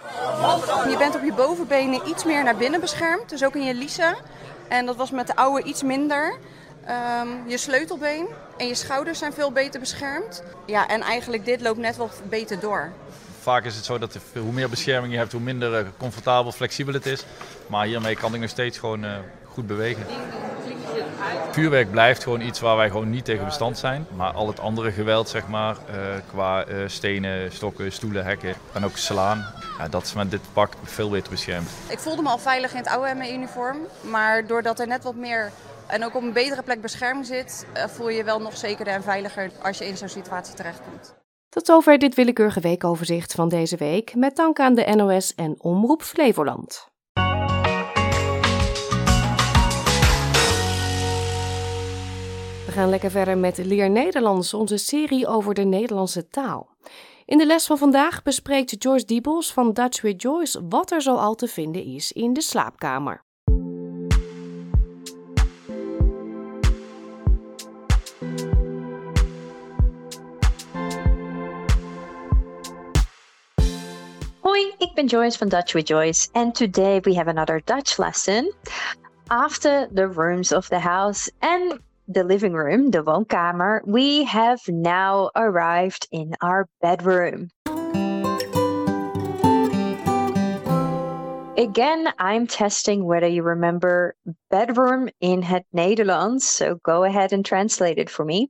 Je bent op je bovenbenen iets meer naar binnen beschermd, dus ook in je liezen. En dat was met de oude iets minder. Um, je sleutelbeen en je schouders zijn veel beter beschermd. Ja, en eigenlijk dit loopt net wat beter door. Vaak is het zo dat hoe meer bescherming je hebt, hoe minder comfortabel, flexibel het is. Maar hiermee kan ik nog steeds gewoon uh, goed bewegen. Vuurwerk blijft gewoon iets waar wij gewoon niet tegen bestand zijn. Maar al het andere geweld, zeg maar, uh, qua uh, stenen, stokken, stoelen, hekken en ook slaan, ja, dat is met dit pak veel beter beschermd. Ik voelde me al veilig in het oude M E-uniform, maar doordat er net wat meer en ook op een betere plek bescherming zit, uh, voel je je wel nog zekerder en veiliger als je in zo'n situatie terechtkomt. Tot zover dit willekeurige weekoverzicht van deze week, met dank aan de N O S en Omroep Flevoland. We gaan lekker verder met Leer Nederlands, onze serie over de Nederlandse taal. In de les van vandaag bespreekt Joyce Diebels van Dutch with Joyce wat er zoal te vinden is in de slaapkamer. Hoi, ik ben Joyce van Dutch with Joyce and today we have another Dutch lesson. After the rooms of the house and the living room, the woonkamer, we have now arrived in our bedroom. Again, I'm testing whether you remember bedroom in het Nederlands, so go ahead and translate it for me.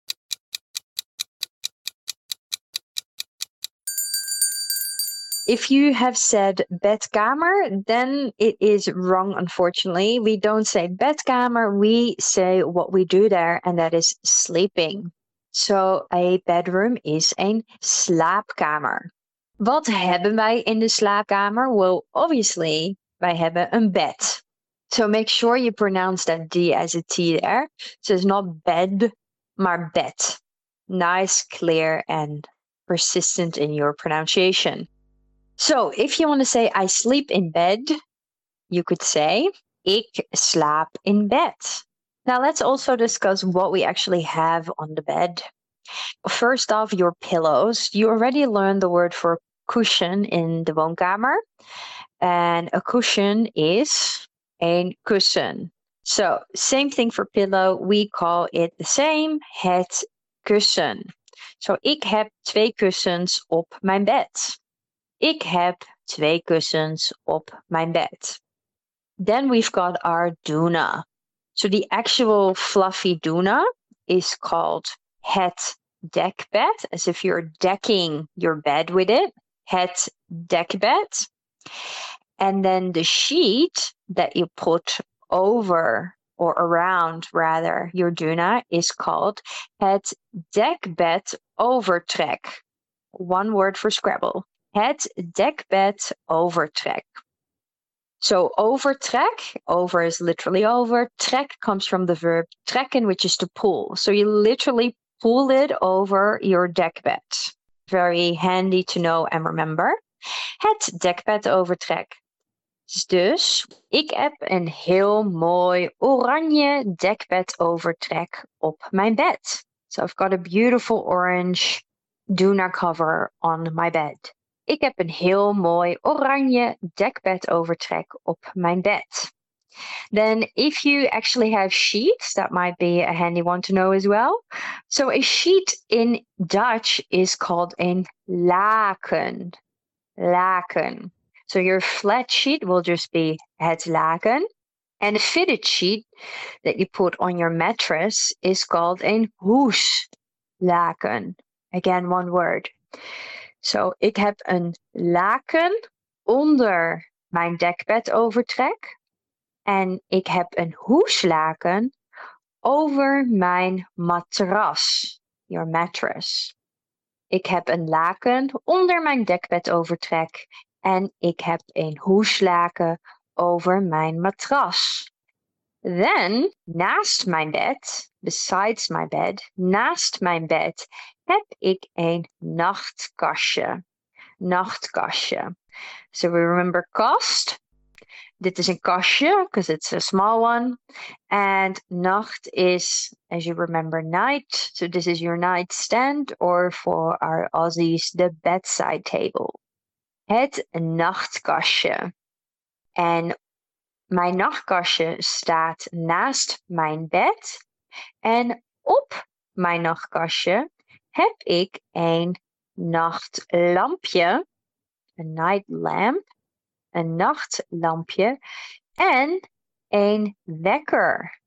If you have said bedkamer, then it is wrong, unfortunately. We don't say bedkamer, we say what we do there, and that is sleeping. So a bedroom is een slaapkamer. Wat hebben wij in de slaapkamer? Well, obviously, wij hebben een bed. So make sure you pronounce that D as a T there. So it's not bed, maar bed. Nice, clear, and persistent in your pronunciation. So, if you want to say, I sleep in bed, you could say, ik slaap in bed. Now, let's also discuss what we actually have on the bed. First off, your pillows. You already learned the word for cushion in de woonkamer. And a cushion is een kussen. So, same thing for pillow. We call it the same, het kussen. So, ik heb twee kussens op mijn bed. Ik heb twee kussens op mijn bed. Then we've got our doona. So the actual fluffy doona is called het dekbed, as if you're decking your bed with it. Het dekbed. And then the sheet that you put over or around, rather, your doona is called het dekbed overtrek. One word for Scrabble. Het dekbed overtrek. So overtrek, over is literally over. Trek comes from the verb trekken, which is to pull. So you literally pull it over your dekbed. Very handy to know and remember. Het dekbed overtrek. Dus ik heb een heel mooi oranje dekbed overtrek op mijn bed. So I've got a beautiful orange doona cover on my bed. Ik heb een heel mooi oranje dekbed overtrek op mijn bed. Then if you actually have sheets, that might be a handy one to know as well. So a sheet in Dutch is called een laken. Laken. So your flat sheet will just be het laken. And a fitted sheet that you put on your mattress is called een hoeslaken. Again, one word. So, ik heb een laken onder mijn dekbed overtrek. En ik heb een hoeslaken over mijn matras. Your mattress. Ik heb een laken onder mijn dekbed overtrek. En ik heb een hoeslaken over mijn matras. Then, naast mijn bed, besides my bed, naast mijn bed, heb ik een nachtkastje. Nachtkastje. So we remember kast. Dit is een kastje, because it's a small one. And nacht is, as you remember, night. So this is your nightstand, or for our Aussies, the bedside table. Het nachtkastje. En mijn nachtkastje staat naast mijn bed. En op mijn nachtkastje heb ik een nachtlampje. Een night lamp. Een nachtlampje. En een wekker.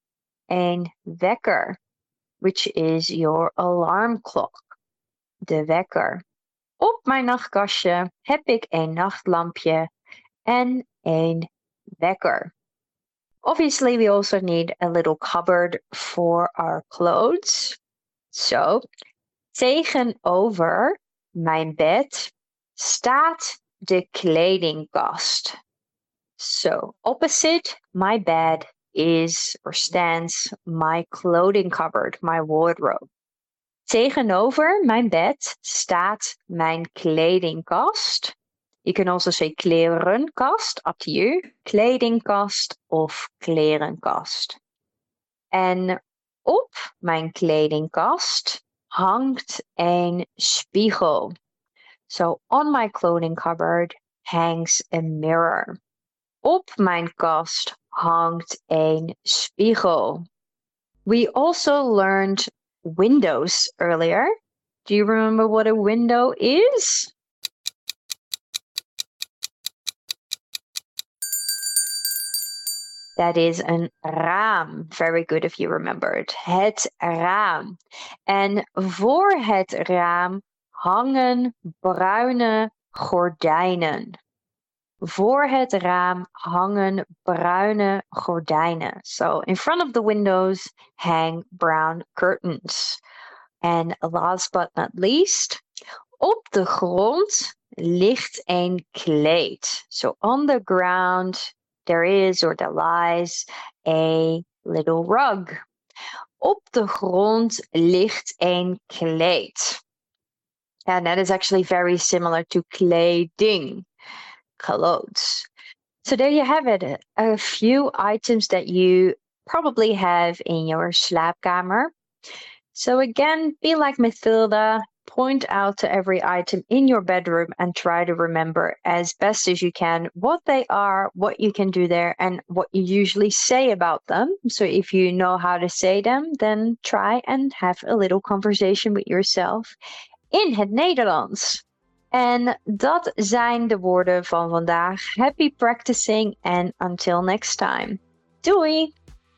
een wekker, which is your alarm clock. De wekker. Op mijn nachtkastje heb ik een nachtlampje en een wekker. Obviously, we also need a little cupboard for our clothes. So, tegenover mijn bed staat de kledingkast. So, opposite my bed is or stands my clothing cupboard, my wardrobe. Tegenover mijn bed staat mijn kledingkast. You can also say klerenkast, up to you. Kledingkast of klerenkast. En op mijn kledingkast hangt een spiegel. So on my clothing cupboard hangs a mirror. Op mijn kast hangt een spiegel. We also learned windows earlier. Do you remember what a window is? That is een raam. Very good if you remembered. Het raam. En voor het raam hangen bruine gordijnen. Voor het raam hangen bruine gordijnen. So in front of the windows hang brown curtains. And last but not least, op de grond ligt een kleed. So on the ground there is or there lies a little rug. Op de grond ligt een kleed. And that is actually very similar to kleding. Clothes. So there you have it. A few items that you probably have in your slaapkamer. So again, be like Mathilda. Point out to every item in your bedroom and try to remember as best as you can what they are, what you can do there, and what you usually say about them. So if you know how to say them, then try and have a little conversation with yourself in het Nederlands. En dat zijn de woorden van vandaag. Happy practicing and until next time. Doei!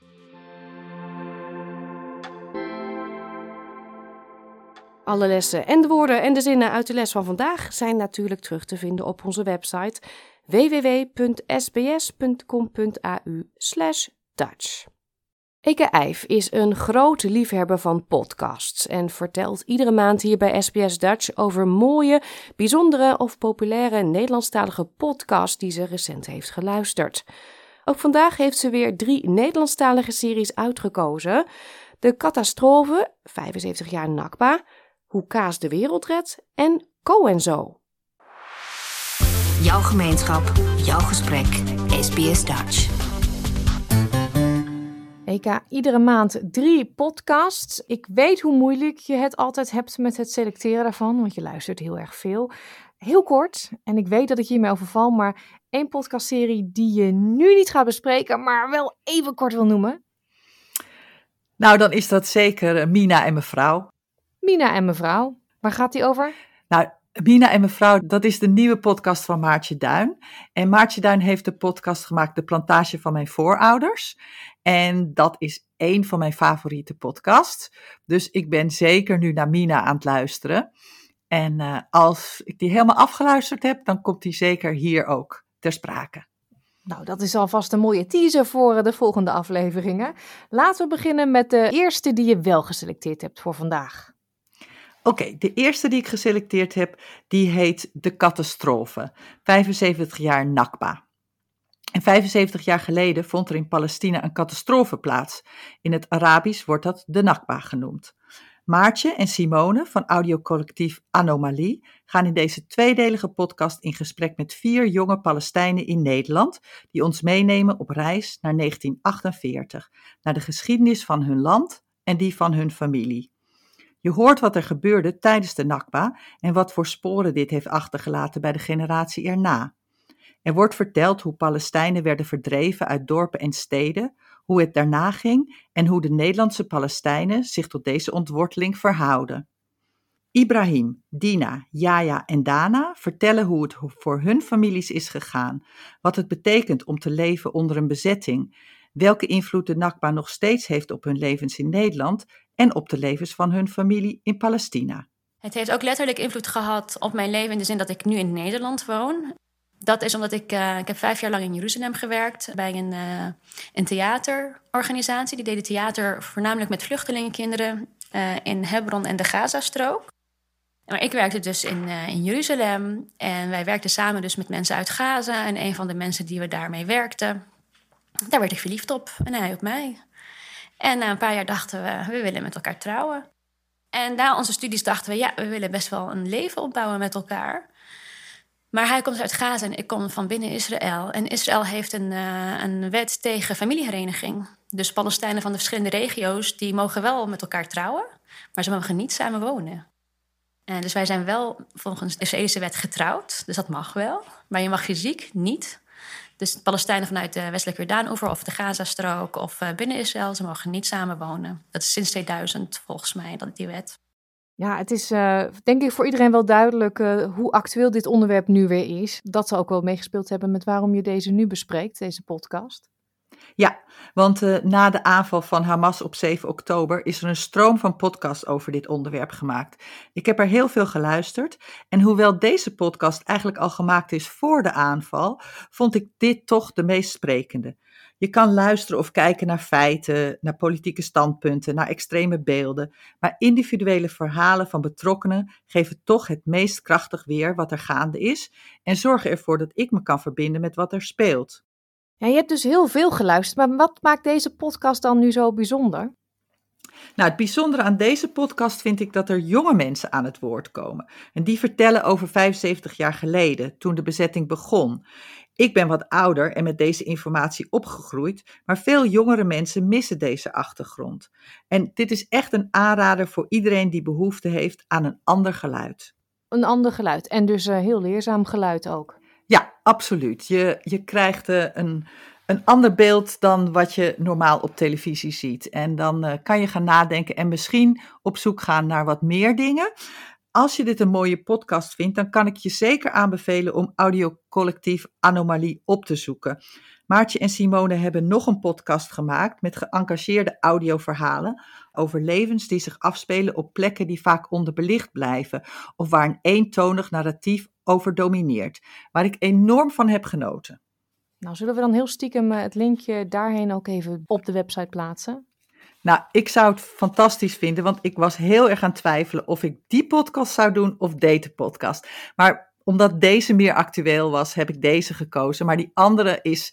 Alle lessen en de woorden en de zinnen uit de les van vandaag zijn natuurlijk terug te vinden op onze website w w w punt s b s punt com punt a u slash Dutch. Eke Eif is een grote liefhebber van podcasts en vertelt iedere maand hier bij S B S Dutch over mooie, bijzondere of populaire Nederlandstalige podcasts die ze recent heeft geluisterd. Ook vandaag heeft ze weer drie Nederlandstalige series uitgekozen. De Catastrofe, vijfenzeventig jaar Nakba, Hoe kaas de wereld redt en Co en Zo. Jouw gemeenschap, jouw gesprek, S B S Dutch. Eka, iedere maand drie podcasts. Ik weet hoe moeilijk je het altijd hebt met het selecteren daarvan, want je luistert heel erg veel. Heel kort, en ik weet dat ik hiermee overval, maar één podcastserie die je nu niet gaat bespreken, maar wel even kort wil noemen. Nou, dan is dat zeker Mina en mevrouw. Mina en mevrouw, waar gaat die over? Nou, Mina en mevrouw, dat is de nieuwe podcast van Maartje Duin. En Maartje Duin heeft de podcast gemaakt De Plantage van Mijn Voorouders. En dat is één van mijn favoriete podcasts. Dus ik ben zeker nu naar Mina aan het luisteren. En uh, als ik die helemaal afgeluisterd heb, dan komt die zeker hier ook ter sprake. Nou, dat is alvast een mooie teaser voor de volgende afleveringen. Laten we beginnen met de eerste die je wel geselecteerd hebt voor vandaag. Oké, okay, de eerste die ik geselecteerd heb, die heet De Catastrofe, vijfenzeventig jaar Nakba. En vijfenzeventig jaar geleden vond er in Palestina een catastrofe plaats. In het Arabisch wordt dat de Nakba genoemd. Maartje en Simone van audiocollectief Anomalie gaan in deze tweedelige podcast in gesprek met vier jonge Palestijnen in Nederland die ons meenemen op reis naar negentien achtenveertig, naar de geschiedenis van hun land en die van hun familie. Je hoort wat er gebeurde tijdens de Nakba en wat voor sporen dit heeft achtergelaten bij de generatie erna. Er wordt verteld hoe Palestijnen werden verdreven uit dorpen en steden, hoe het daarna ging en hoe de Nederlandse Palestijnen zich tot deze ontworteling verhouden. Ibrahim, Dina, Yaya en Dana vertellen hoe het voor hun families is gegaan, wat het betekent om te leven onder een bezetting, welke invloed de Nakba nog steeds heeft op hun levens in Nederland en op de levens van hun familie in Palestina. Het heeft ook letterlijk invloed gehad op mijn leven in de zin dat ik nu in Nederland woon. Dat is omdat ik, uh, ik heb vijf jaar lang in Jeruzalem gewerkt bij een, uh, een theaterorganisatie. Die deden theater voornamelijk met vluchtelingenkinderen uh, in Hebron en de Gazastrook. Maar ik werkte dus in, uh, in Jeruzalem en wij werkten samen dus met mensen uit Gaza. En een van de mensen die we daarmee werkten, daar werd ik verliefd op en hij op mij. En na een paar jaar dachten we, we willen met elkaar trouwen. En na onze studies dachten we, ja, we willen best wel een leven opbouwen met elkaar. Maar hij komt uit Gaza en ik kom van binnen Israël. En Israël heeft een, uh, een wet tegen familiehereniging. Dus Palestijnen van de verschillende regio's, die mogen wel met elkaar trouwen, maar ze mogen niet samen wonen. En dus wij zijn wel volgens de Israëlische wet getrouwd, dus dat mag wel. Maar je mag fysiek niet. Dus Palestijnen vanuit de westelijke Jordaanoever of de Gazastrook of uh, binnen Israël, ze mogen niet samen wonen. Dat is sinds tweeduizend volgens mij, dat die wet. Ja, het is uh, denk ik voor iedereen wel duidelijk uh, hoe actueel dit onderwerp nu weer is. Dat zal ook wel meegespeeld hebben met waarom je deze nu bespreekt, deze podcast. Ja, want uh, na de aanval van Hamas op zeven oktober is er een stroom van podcasts over dit onderwerp gemaakt. Ik heb er heel veel geluisterd en hoewel deze podcast eigenlijk al gemaakt is voor de aanval, vond ik dit toch de meest sprekende. Je kan luisteren of kijken naar feiten, naar politieke standpunten, naar extreme beelden, maar individuele verhalen van betrokkenen geven toch het meest krachtig weer wat er gaande is en zorgen ervoor dat ik me kan verbinden met wat er speelt. Ja, je hebt dus heel veel geluisterd, maar wat maakt deze podcast dan nu zo bijzonder? Nou, het bijzondere aan deze podcast vind ik dat er jonge mensen aan het woord komen. En die vertellen over vijfenzeventig jaar geleden, toen de bezetting begon. Ik ben wat ouder en met deze informatie opgegroeid, maar veel jongere mensen missen deze achtergrond. En dit is echt een aanrader voor iedereen die behoefte heeft aan een ander geluid. Een ander geluid en dus een heel leerzaam geluid ook. Ja, absoluut. Je, je krijgt uh, een, een ander beeld dan wat je normaal op televisie ziet. En dan uh, kan je gaan nadenken en misschien op zoek gaan naar wat meer dingen. Als je dit een mooie podcast vindt, dan kan ik je zeker aanbevelen om audiocollectief Anomalie op te zoeken. Maartje en Simone hebben nog een podcast gemaakt met geëngageerde audioverhalen over levens die zich afspelen op plekken die vaak onderbelicht blijven of waar een eentonig narratief over domineert, waar ik enorm van heb genoten. Nou, zullen we dan heel stiekem het linkje daarheen ook even op de website plaatsen? Nou, ik zou het fantastisch vinden, want ik was heel erg aan het twijfelen of ik die podcast zou doen of deze podcast. Maar omdat deze meer actueel was, heb ik deze gekozen. Maar die andere is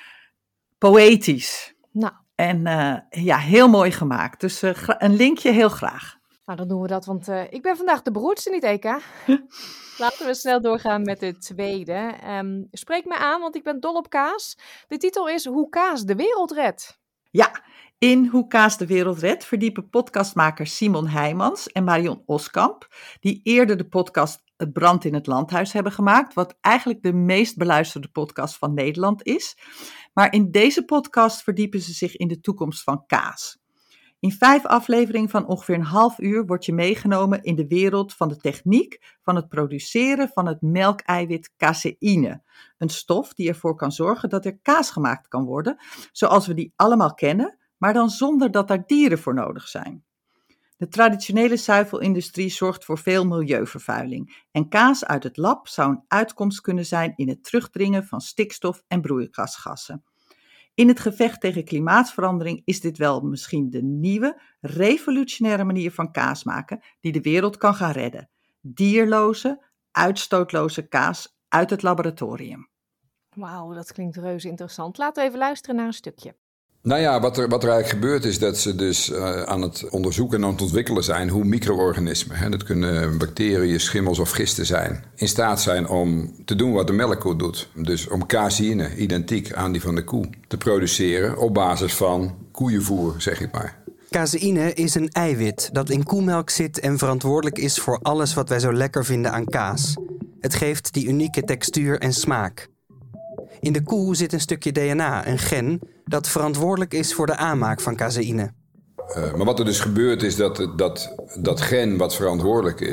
poëtisch. Nou. En uh, ja, heel mooi gemaakt. Dus uh, gra- een linkje heel graag. Nou, dan doen we dat, want uh, ik ben vandaag de beroerdste niet, Eka. Laten we snel doorgaan met de tweede. Um, spreek me aan, want ik ben dol op kaas. De titel is Hoe kaas de wereld redt. Ja, in Hoe kaas de wereld redt verdiepen podcastmakers Simon Heijmans en Marion Oskamp, die eerder de podcast Het Brand in het Landhuis hebben gemaakt, wat eigenlijk de meest beluisterde podcast van Nederland is. Maar in deze podcast verdiepen ze zich in de toekomst van kaas. In vijf afleveringen van ongeveer een half uur word je meegenomen in de wereld van de techniek van het produceren van het melkeiwit caseïne. Een stof die ervoor kan zorgen dat er kaas gemaakt kan worden, zoals we die allemaal kennen, maar dan zonder dat daar dieren voor nodig zijn. De traditionele zuivelindustrie zorgt voor veel milieuvervuiling en kaas uit het lab zou een uitkomst kunnen zijn in het terugdringen van stikstof en broeikasgassen. In het gevecht tegen klimaatverandering is dit wel misschien de nieuwe, revolutionaire manier van kaas maken die de wereld kan gaan redden. Dierloze, uitstootloze kaas uit het laboratorium. Wauw, dat klinkt reuze interessant. Laten we even luisteren naar een stukje. Nou ja, wat er, wat er eigenlijk gebeurt is dat ze dus uh, aan het onderzoeken en aan het ontwikkelen zijn hoe micro-organismen, hè, dat kunnen bacteriën, schimmels of gisten zijn, in staat zijn om te doen wat de melkkoe doet. Dus om caseïne, identiek aan die van de koe, te produceren op basis van koeienvoer, zeg ik maar. Caseïne is een eiwit dat in koemelk zit en verantwoordelijk is voor alles wat wij zo lekker vinden aan kaas. Het geeft die unieke textuur en smaak. In de koe zit een stukje D N A, een gen, dat verantwoordelijk is voor de aanmaak van caseïne. Uh, maar wat er dus gebeurt is dat dat, dat gen wat verantwoordelijk is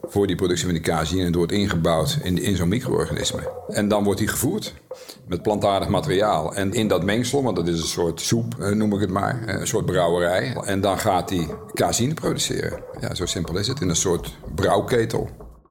voor die productie van die caseïne. En het wordt ingebouwd in, in zo'n micro-organisme. En dan wordt die gevoerd met plantaardig materiaal. En in dat mengsel, want dat is een soort soep, noem ik het maar. Een soort brouwerij. En dan gaat die caseïne produceren. Ja, zo simpel is het. In een soort brouwketel.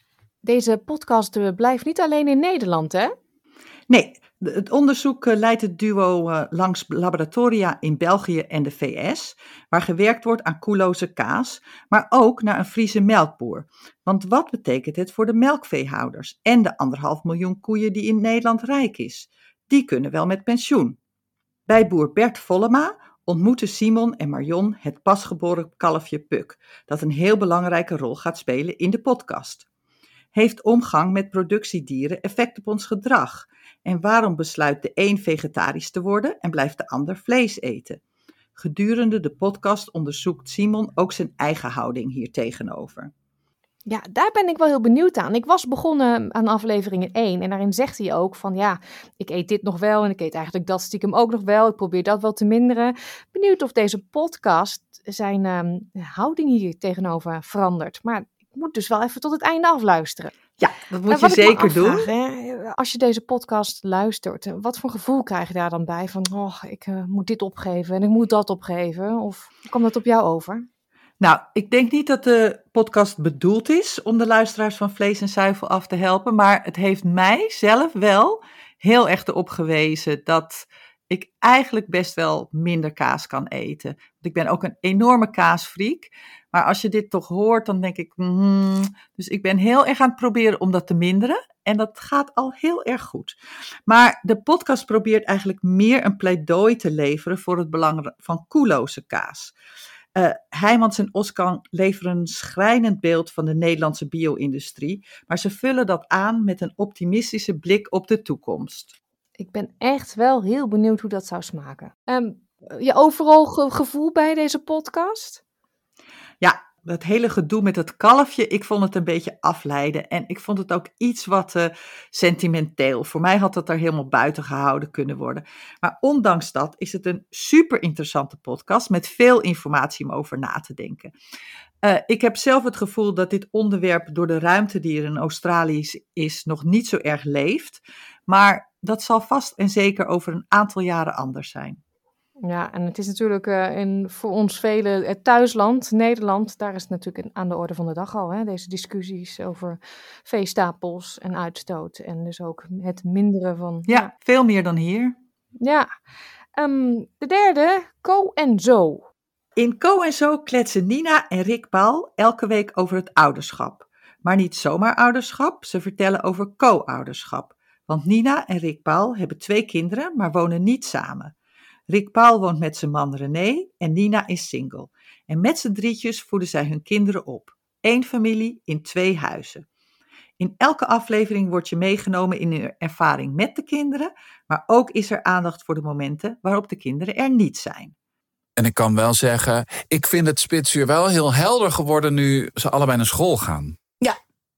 Deze podcast uh, blijft niet alleen in Nederland, hè? Nee, het onderzoek uh, leidt het duo uh, langs laboratoria in België en de V S, waar gewerkt wordt aan koeloze kaas, maar ook naar een Friese melkboer. Want wat betekent het voor de melkveehouders en de anderhalf miljoen koeien die in Nederland rijk is? Die kunnen wel met pensioen. Bij boer Bert Vollema ontmoeten Simon en Marion het pasgeboren kalfje Puk, dat een heel belangrijke rol gaat spelen in de podcast. Heeft omgang met productiedieren effect op ons gedrag? En waarom besluit de een vegetarisch te worden en blijft de ander vlees eten? Gedurende de podcast onderzoekt Simon ook zijn eigen houding hier tegenover. Ja, daar ben ik wel heel benieuwd aan. Ik was begonnen aan aflevering één en daarin zegt hij ook van ja, ik eet dit nog wel en ik eet eigenlijk dat stiekem ook nog wel. Ik probeer dat wel te minderen. Benieuwd of deze podcast zijn um, houding hier tegenover verandert. Maar ik moet dus wel even tot het einde afluisteren. Ja, dat moet je zeker doen. Hè, als je deze podcast luistert, wat voor gevoel krijg je daar dan bij? Van, oh, ik uh, moet dit opgeven en ik moet dat opgeven. Of komt dat op jou over? Nou, ik denk niet dat de podcast bedoeld is om de luisteraars van Vlees en Zuivel af te helpen. Maar het heeft mij zelf wel heel erg erop gewezen dat ik eigenlijk best wel minder kaas kan eten. Want ik ben ook een enorme kaasfreak. Maar als je dit toch hoort, dan denk ik... Mm, dus ik ben heel erg aan het proberen om dat te minderen. En dat gaat al heel erg goed. Maar de podcast probeert eigenlijk meer een pleidooi te leveren voor het belang van koeloze kaas. Uh, Heijmans en Oskan leveren een schrijnend beeld van de Nederlandse bio-industrie. Maar ze vullen dat aan met een optimistische blik op de toekomst. Ik ben echt wel heel benieuwd hoe dat zou smaken. Um, je overal ge- gevoel bij deze podcast? Ja, dat hele gedoe met het kalfje, ik vond het een beetje afleiden. En ik vond het ook iets wat uh, sentimenteel. Voor mij had dat er helemaal buiten gehouden kunnen worden. Maar ondanks dat is het een super interessante podcast met veel informatie om over na te denken. Uh, ik heb zelf het gevoel dat dit onderwerp door de ruimte die er in Australië is nog niet zo erg leeft. Maar dat zal vast en zeker over een aantal jaren anders zijn. Ja, en het is natuurlijk uh, in, voor ons velen het thuisland, Nederland, daar is het natuurlijk aan de orde van de dag al. Hè? Deze discussies over veestapels en uitstoot en dus ook het minderen van... Ja, ja. Veel meer dan hier. Ja, um, de derde, Co en Zo. In Co en Zo kletsen Nina en Rick Paul elke week over het ouderschap. Maar niet zomaar ouderschap, ze vertellen over co-ouderschap. Want Nina en Rick Paul hebben twee kinderen, maar wonen niet samen. Rick Paul woont met zijn man René en Nina is single. En met z'n drietjes voeden zij hun kinderen op. Eén familie in twee huizen. In elke aflevering word je meegenomen in hun ervaring met de kinderen, maar ook is er aandacht voor de momenten waarop de kinderen er niet zijn. En ik kan wel zeggen, ik vind het spitsuur wel heel helder geworden nu ze allebei naar school gaan. Ja.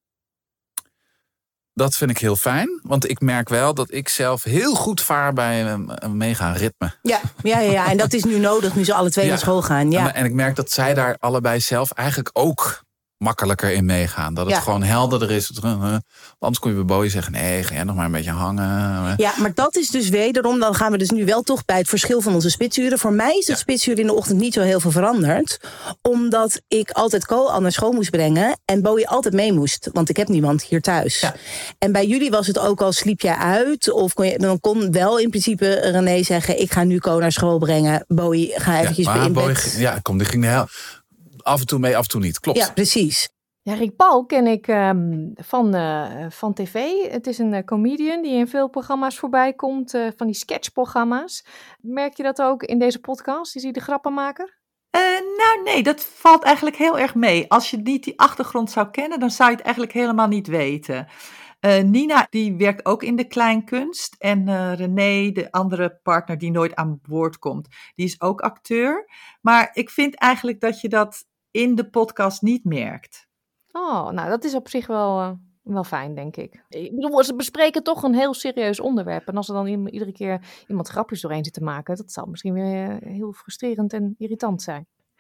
Dat vind ik heel fijn, want ik merk wel dat ik zelf heel goed vaar bij een, een meegaan ritme. Ja, ja, ja, ja, en dat is nu nodig, nu ze alle twee ja. naar school gaan. Ja. En, en ik merk dat zij daar allebei zelf eigenlijk ook makkelijker in meegaan. Dat het ja. gewoon helderder is. Anders kon je bij Bowie zeggen, nee, ga jij nog maar een beetje hangen. Ja, maar dat is dus wederom, dan gaan we dus nu wel toch bij het verschil van onze spitsuren. Voor mij is het ja. spitsuur in de ochtend niet zo heel veel veranderd. Omdat ik altijd Co al naar school moest brengen en Bowie altijd mee moest. Want ik heb niemand hier thuis. Ja. En bij jullie was het ook al, sliep jij uit? Of kon je, dan kon wel in principe René zeggen, ik ga nu Co naar school brengen. Bowie, ga eventjes ja, in Bowie, bed. Ja, kom, die ging de hel... af en toe mee, af en toe niet. Klopt. Ja, precies. Ja, Rick Paul ken ik um, van, uh, van tv. Het is een uh, comedian die in veel programma's voorbij komt, uh, van die sketchprogramma's. Merk je dat ook in deze podcast? Is hij de grappenmaker? Uh, nou nee, dat valt eigenlijk heel erg mee. Als je niet die achtergrond zou kennen, dan zou je het eigenlijk helemaal niet weten. Uh, Nina, die werkt ook in de kleinkunst. En uh, René, de andere partner die nooit aan boord komt, die is ook acteur. Maar ik vind eigenlijk dat je dat in de podcast niet merkt. Oh, nou dat is op zich wel, uh, wel fijn, denk ik. Ik bedoel, ze bespreken toch een heel serieus onderwerp. En als er dan iedere keer iemand grapjes doorheen zit te maken, dat zal misschien weer heel frustrerend en irritant zijn.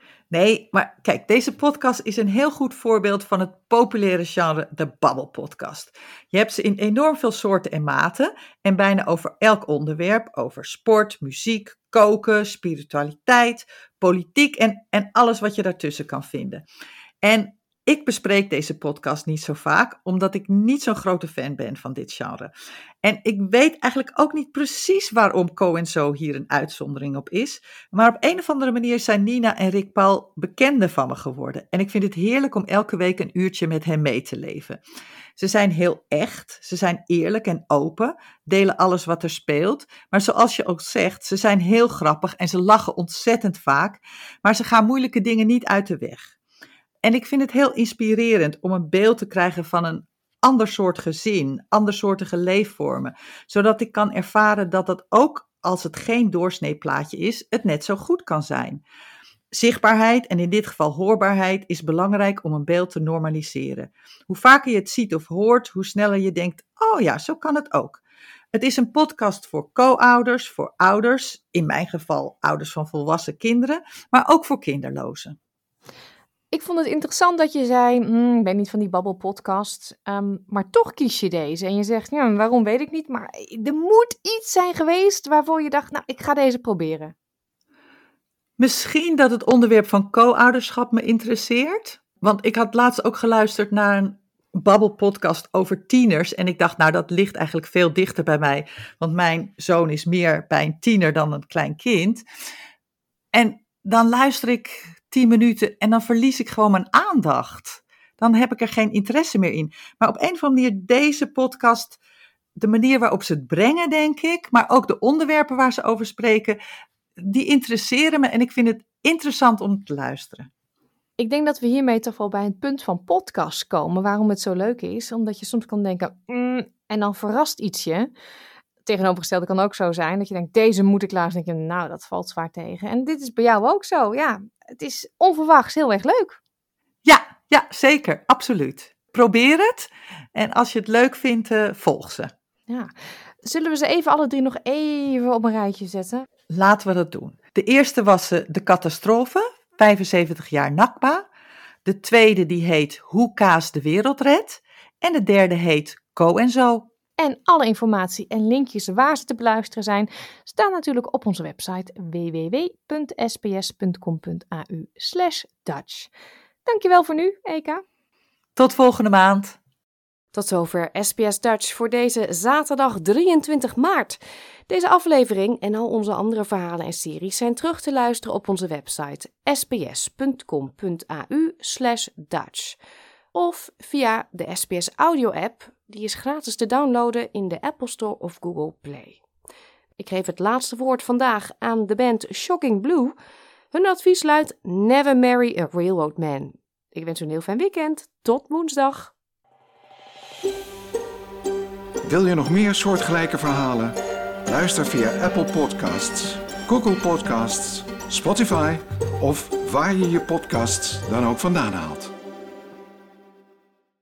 Nee, maar kijk, deze podcast is een heel goed voorbeeld van het populaire genre de Babbel podcast. Je hebt ze in enorm veel soorten en maten en bijna over elk onderwerp, over sport, muziek, koken, spiritualiteit, politiek en, en alles wat je daartussen kan vinden. En ik bespreek deze podcast niet zo vaak, omdat ik niet zo'n grote fan ben van dit genre. En ik weet eigenlijk ook niet precies waarom Co en Zo hier een uitzondering op is. Maar op een of andere manier zijn Nina en Rick Paul bekenden van me geworden. En ik vind het heerlijk om elke week een uurtje met hen mee te leven. Ze zijn heel echt, ze zijn eerlijk en open, delen alles wat er speelt. Maar zoals je ook zegt, ze zijn heel grappig en ze lachen ontzettend vaak. Maar ze gaan moeilijke dingen niet uit de weg. En ik vind het heel inspirerend om een beeld te krijgen van een ander soort gezin, andersoortige leefvormen. Zodat ik kan ervaren dat het ook als het geen doorsneeplaatje is, het net zo goed kan zijn. Zichtbaarheid en in dit geval hoorbaarheid is belangrijk om een beeld te normaliseren. Hoe vaker je het ziet of hoort, hoe sneller je denkt, oh ja, zo kan het ook. Het is een podcast voor co-ouders, voor ouders, in mijn geval ouders van volwassen kinderen, maar ook voor kinderlozen. Ik vond het interessant dat je zei, mm, ik ben niet van die babbelpodcast, um, maar toch kies je deze. En je zegt, ja, waarom weet ik niet, maar er moet iets zijn geweest waarvoor je dacht, nou, ik ga deze proberen. Misschien dat het onderwerp van co-ouderschap me interesseert. Want ik had laatst ook geluisterd naar een babbelpodcast over tieners. En ik dacht, nou, dat ligt eigenlijk veel dichter bij mij. Want mijn zoon is meer bij een tiener dan een klein kind. En dan luister ik tien minuten en dan verlies ik gewoon mijn aandacht. Dan heb ik er geen interesse meer in. Maar op een of andere manier, deze podcast, de manier waarop ze het brengen, denk ik, maar ook de onderwerpen waar ze over spreken, die interesseren me en ik vind het interessant om te luisteren. Ik denk dat we hiermee toch wel bij het punt van podcast komen, waarom het zo leuk is. Omdat je soms kan denken, mm, en dan verrast iets je. Tegenovergestelde kan ook zo zijn, dat je denkt, deze moet ik luisteren. En denk je, nou, dat valt zwaar tegen. En dit is bij jou ook zo, ja. Het is onverwachts heel erg leuk. Ja, ja, zeker, absoluut. Probeer het en als je het leuk vindt, uh, volg ze. Ja. Zullen we ze even alle drie nog even op een rijtje zetten? Laten we dat doen. De eerste was uh, De Catastrofe, vijfenzeventig jaar Nakba. De tweede die heet Hoe Kaas de Wereld Redt. En de derde heet Co en Zo. En alle informatie en linkjes waar ze te beluisteren zijn, staan natuurlijk op onze website w w w punt s p s punt com punt a u slash Dutch. Dankjewel voor nu, Eka. Tot volgende maand. Tot zover S P S Dutch voor deze zaterdag drieëntwintig maart. Deze aflevering en al onze andere verhalen en series zijn terug te luisteren op onze website s p s punt com punt a u slash Dutch. Of via de S P S Audio app, die is gratis te downloaden in de Apple Store of Google Play. Ik geef het laatste woord vandaag aan de band Shocking Blue. Hun advies luidt: Never marry a railroad man. Ik wens u een heel fijn weekend. Tot woensdag. Wil je nog meer soortgelijke verhalen? Luister via Apple Podcasts, Google Podcasts, Spotify of waar je je podcasts dan ook vandaan haalt.